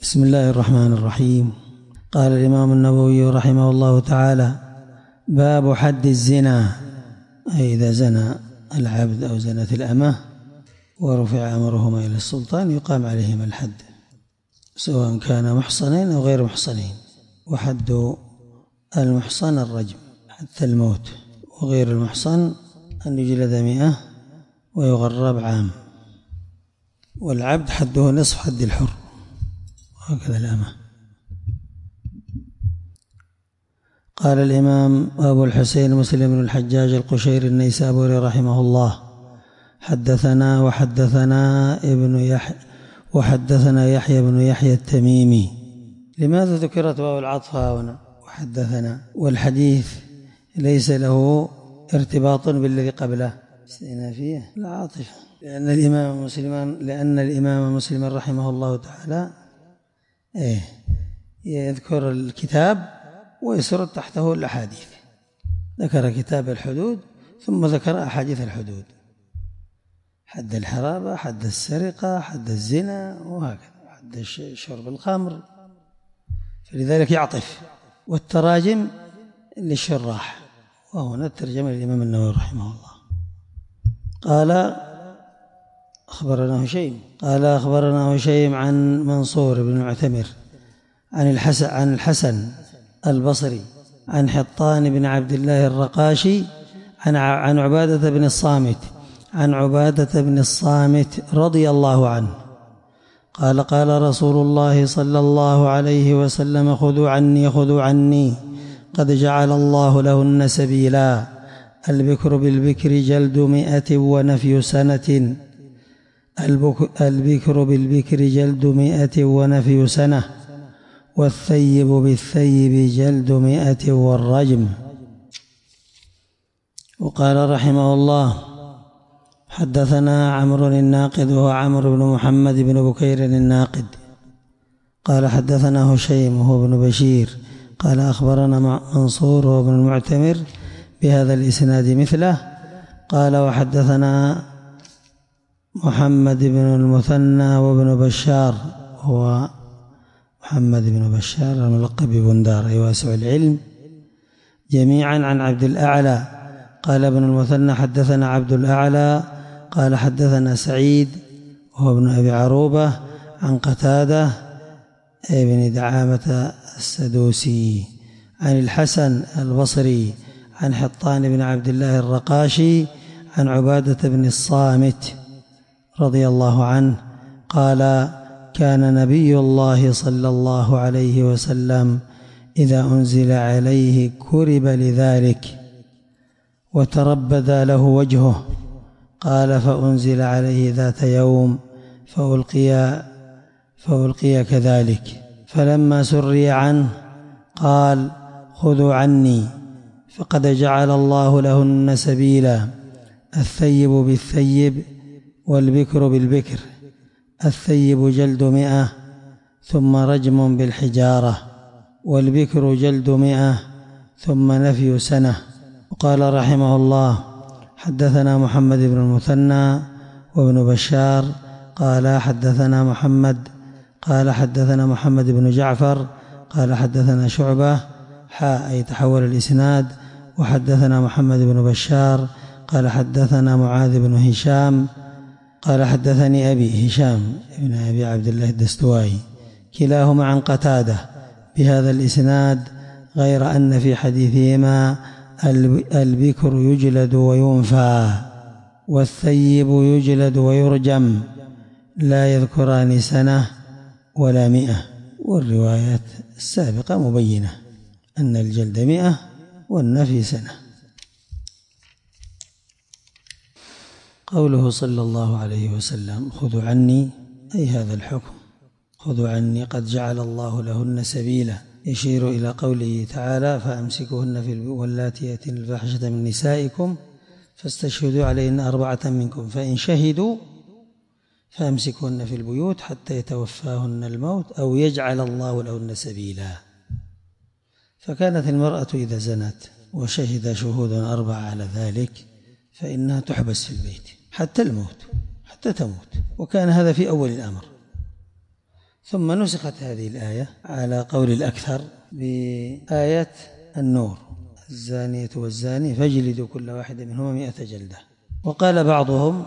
بسم الله الرحمن الرحيم. قال الإمام النووي رحمه الله تعالى: باب حد الزنا، أي إذا زنى العبد أو زنت الأمة ورفع أمرهما إلى السلطان يقام عليهما الحد، سواء كان محصنين أو غير محصنين. وحد المحصن الرجم حتى الموت، وغير المحصن أن يجلد 100 ويغرب عام. والعبد حده نصف حد الحر، وهكذا الأمة. قال الإمام أبو الحسين مسلم بن الحجاج القشيري النيسابوري رحمه الله: وحدثنا يحيى بن يحيى التميمي. لماذا ذكرت واو العطف هنا وحدثنا؟ والحديث ليس له ارتباط بالذي قبله استئنافية العاطفة، لأن الإمام مسلم رحمه الله تعالى يذكر الكتاب ويسرد تحته الأحاديث. ذكر كتاب الحدود ثم ذكر أحاديث الحدود: حد الحرابة، حد السرقة، حد الزنا، وهكذا، حد شرب الخمر. فلذلك يعطف. والتراجم للشراح، وهنا الترجمة للإمام النووي رحمه الله. قال: أخبرنا هشيم عن منصور بن معتمر عن الحسن البصري عن حطان بن عبد الله الرقاشي عن عبادة بن الصامت رضي الله عنه قال: قال رسول الله صلى الله عليه وسلم: خذوا عني قد جعل الله لهن سبيلا، البكر بالبكر جلد 100 ونفي سنة، البكر بالبكر جلد 100 ونفي سنة، والثيب بالثيب جلد 100 والرجم. وقال رحمه الله: حدثنا عمرو الناقد، وهو عمرو بن محمد بن بكير الناقد. قال: حدثنا هشيم وهو بن بشير قال: أخبرنا منصور وهو بن المعتمر بهذا الإسناد مثله. قال: وحدثنا محمد بن المثنى وابن بشار، هو محمد بن بشار الملقب ببندار أي واسع العلم، جميعا عن عبد الأعلى. قال ابن المثنى: حدثنا عبد الأعلى قال: حدثنا سعيد وهو ابن أبي عروبة عن قتادة ابن دعامة السدوسي عن الحسن البصري عن حطان بن عبد الله الرقاشي عن عبادة بن الصامت رضي الله عنه قال: كان نبي الله صلى الله عليه وسلم إذا أنزل عليه كرب لذلك وتربد له وجهه. قال: فأنزل عليه ذات يوم فألقي كذلك، فلما سري عنه قال: خذوا عني فقد جعل الله لهن سبيلا، الثيب بالثيب والبكر بالبكر، الثيب جلد 100 ثم رجم بالحجارة، والبكر جلد 100 ثم نفي سنة. وقال رحمه الله: حدثنا محمد بن المثنى وابن بشار قال: حدثنا محمد بن جعفر قال: حدثنا شعبة أي تحول الإسناد. وحدثنا محمد بن بشار قال: حدثنا معاذ بن هشام قال: حدثني أبي هشام بن أبي عبد الله الدستوائي، كلاهما عن قتادة بهذا الإسناد، غير أن في حديثهما البكر يجلد وينفى والثيب يجلد ويرجم، لا يذكران سنة ولا 100. والروايات السابقة مبينة أن الجلد 100 والنفي سنة. قوله صلى الله عليه وسلم: خذوا عني، أي هذا الحكم، خذوا عني قد جعل الله لهن سبيلا، يشير إلى قوله تعالى: فأمسكوهن في واللاتي يأتين الفاحشة من نسائكم فاستشهدوا عليهن 4 منكم، فإن شهدوا فأمسكوهن في البيوت حتى يتوفاهن الموت أو يجعل الله لهن سبيلا. فكانت المرأة إذا زنت وشهد شهود 4 على ذلك فإنها تحبس في البيت حتى الموت، حتى تموت. وكان هذا في أول الأمر، ثم نسخت هذه الآية على قول الأكثر بآية النور: الزانية والزاني فاجلدوا كل واحد منهما 100 جلدة. وقال بعضهم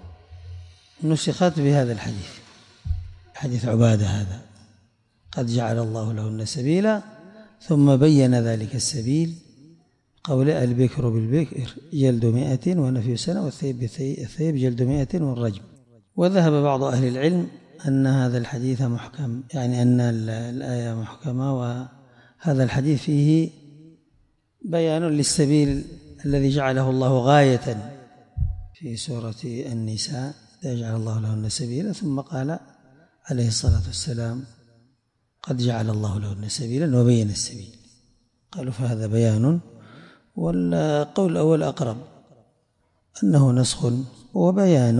نسخت بهذا الحديث، حديث عبادة هذا: قد جعل الله لهن سبيلا، ثم بين ذلك السبيل قول: البكر بالبكر جلد 100 ونفي سنة، والثيب بالثيب جلد 100 والرجم. وذهب بعض أهل العلم أن هذا الحديث محكم، يعني أن الآية محكمة، وهذا الحديث فيه بيان للسبيل الذي جعله الله غاية في سورة النساء: جعل الله لهن سبيلا، ثم قال عليه الصلاة والسلام: قد جعل الله لهن سبيلا، وبين السبيل. قالوا فهذا بيان. والقول الأول أقرب، أنه نسخ وبيان،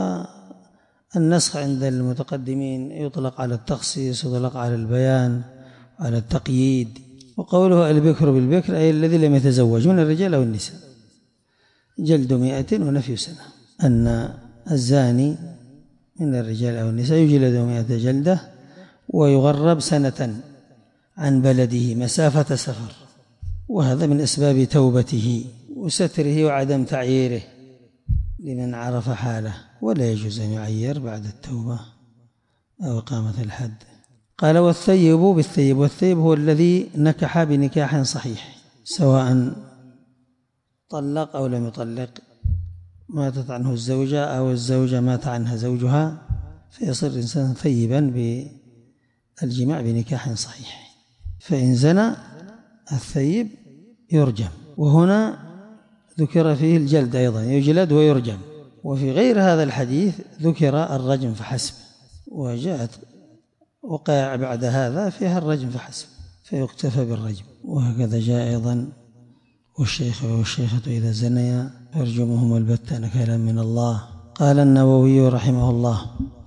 والنسخ عند المتقدمين يطلق على التخصيص، يطلق على البيان، على التقييد. وقوله البكر بالبكر أي الذي لم يتزوج من الرجال أو النساء، جلد 100 ونفي سنة، أن الزاني من الرجال أو النساء يجلد 100 جلدة ويغرب سنة عن بلده مسافة سفر، وهذا من أسباب توبته وستره وعدم تعييره لمن عرف حاله، ولا يجوز أن يعير بعد التوبة أو إقامة الحد. قال: والثيب بالثيب، والثيب هو الذي نكح بنكاح صحيح، سواء طلق أو لم يطلق، ماتت عنه الزوجة أو الزوجة مات عنها زوجها، فيصير الإنسان ثيبا بالجماع بنكاح صحيح. فإن زنى الثيب يرجم، وهنا ذكر فيه الجلد أيضا، يجلد ويرجم. وفي غير هذا الحديث ذكر الرجم فحسب، وجاءت وقع بعد هذا فيها الرجم فحسب، فيكتفى بالرجم. وهكذا جاء أيضا: والشيخ والشيخة إذا زنيا فارجموهما البتة نكالا من الله. قال النووي رحمه الله: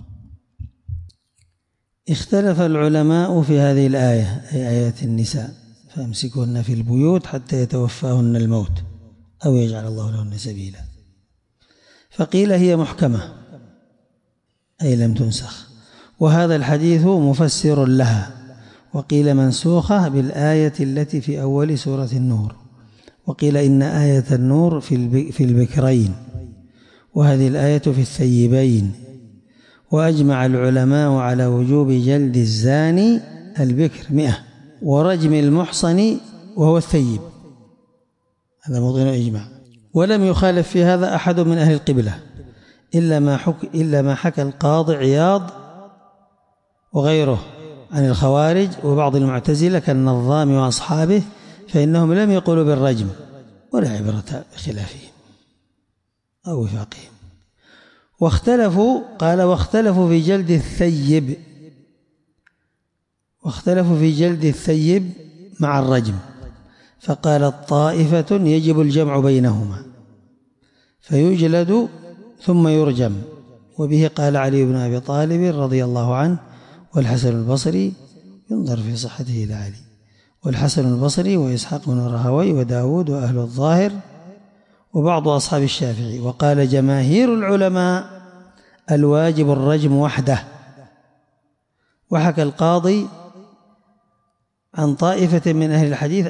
اختلف العلماء في هذه الآية، أي آيات النساء: فامسكوهن في البيوت حتى يتوفاهن الموت أو يجعل الله لهن سبيلا. فقيل هي محكمة، أي لم تنسخ، وهذا الحديث مفسر لها. وقيل منسوخة بالآية التي في أول سورة النور. وقيل إن آية النور في البكرين، وهذه الآية في الثيبين. وأجمع العلماء على وجوب جلد الزاني البكر 100 ورجم المحصن وهو الثيب، هذا موضوع إجماع. ولم يخالف في هذا أحد من أهل القبلة إلا ما حكى القاضي عياض وغيره عن الخوارج وبعض المعتزلة كالنظام وأصحابه، فإنهم لم يقولوا بالرجم، ولا عبرة بخلافهم أو وفاقهم. واختلفوا في جلد الثيب، واختلفوا في جلد الثيب مع الرجم، فقالت طائفة يجب الجمع بينهما فيجلد ثم يرجم، وبه قال علي بن أبي طالب رضي الله عنه والحسن البصري، ينظر في صحته لعلي، والحسن البصري وإسحاق بن راهويه وداود وأهل الظاهر وبعض أصحاب الشافعي. وقال جماهير العلماء الواجب الرجم وحده. وحكى القاضي عن طائفة من أهل الحديث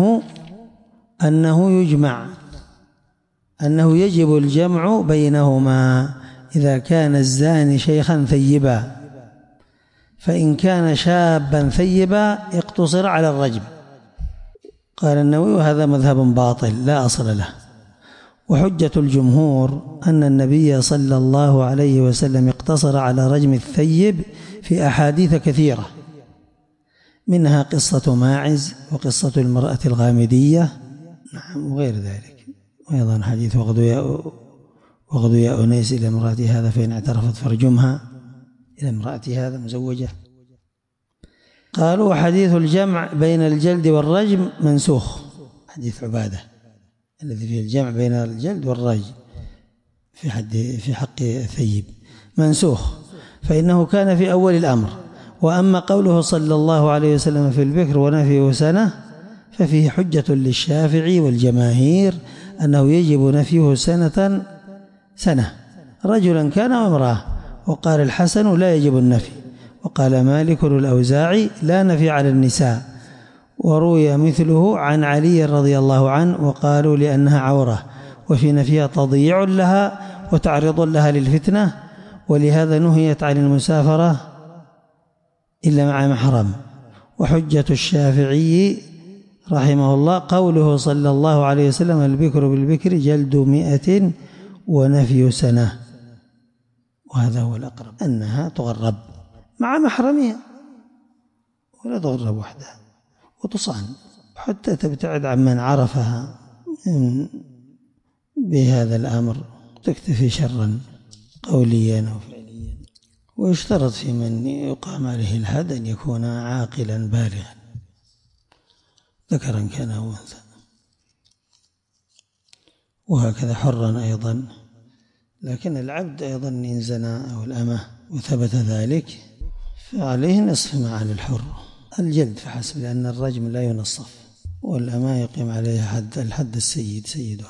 أنه يجمع، أنه يجب الجمع بينهما إذا كان الزاني شيخا ثيبا، فإن كان شابا ثيبا اقتصر على الرجم. قال النووي: وهذا مذهب باطل لا أصل له. وحجة الجمهور أن النبي صلى الله عليه وسلم اقتصر على رجم الثيب في أحاديث كثيرة، منها قصة ماعز وقصة المرأة الغامدية، نعم، وغير ذلك. وأيضا حديث وغدو يا أنيس إلى امرأة هذا فإن اعترفت فرجمها، إلى امرأة هذا مزوجة. قالوا: وحديث الجمع بين الجلد والرجم منسوخ، حديث عبادة الذي فيه الجمع بين الجلد والرجم في حق الثيب منسوخ، فإنه كان في أول الأمر. وأما قوله صلى الله عليه وسلم في البكر ونفيه سنة ففيه حجة للشافعي والجماهير أنه يجب نفيه سنة رجلا كان وامرأة. وقال الحسن: لا يجب النفي. وقال مالك الأوزاعي لا نفي على النساء، وروي مثله عن علي رضي الله عنه وقالوا لأنها عورة، وفي نفيها تضييع لها وتعرض لها للفتنة، ولهذا نهيت عن المسافرة إلا مع محرم. وحجة الشافعي رحمه الله قوله صلى الله عليه وسلم البكر بالبكر جلد 100 ونفي سنة، وهذا هو الأقرب، أنها تغرب مع محرمها ولا تغرب وحدها وتصان حتى تبتعد عمن عرفها بهذا الأمر، تكتفي شرا قوليا أو فعليا. ويشترط في من يقام عليه الحد أن يكون عاقلا بالغا ذكرا كان أو أنثى، وهكذا حرا أيضا. لكن العبد أيضا إن زنى أو الأمة وثبت ذلك فعليه نصف ما على الحر، الجلد فحسب، لأن الرجم لا ينصف، والأمة يقيم عليها الحد السيد سيدها.